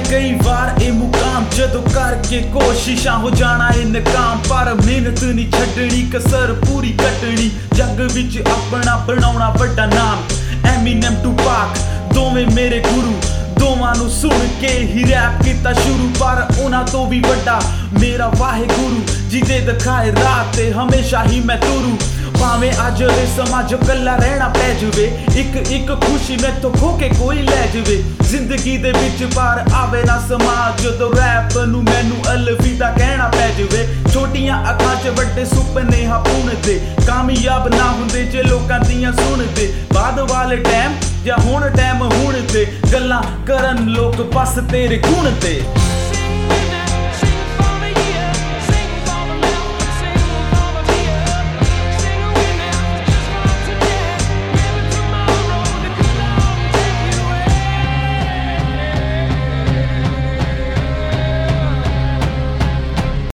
कई बार ए मुकाम जदों करके कोशिशां हो जाना ए नाकाम पर मेहनत नहीं छड्डनी कसर पूरी कट्टनी जग विच अपना बनाउणा वड्डा नाम एमिनेम टूपाक दोवें मेरे गुरु दोवां नूं सुण के ही रैप कीता शुरू पर उन्हां तो भी वड्डा मेरा वाहेगुरु जिदे दिखाए राह ते हमेशा ही मैं तुरू भावें अज वे समा जो कल्ला रहना पै जावे एक खुशी मैथों खो के कोई लै जावे जिंदगी दे विच पार आवे ना समा जदों रैप नूं मैनू अलविदा कहना पै जावे छोटियां अखां च वड्डे सुपने हा पुणदे कामयाब ना हुंदे जे लोकां दियां सुणदे बाद वाले टैम या हुण टैम हुण ते गल्लां करन लोक बस तेरे गुण ते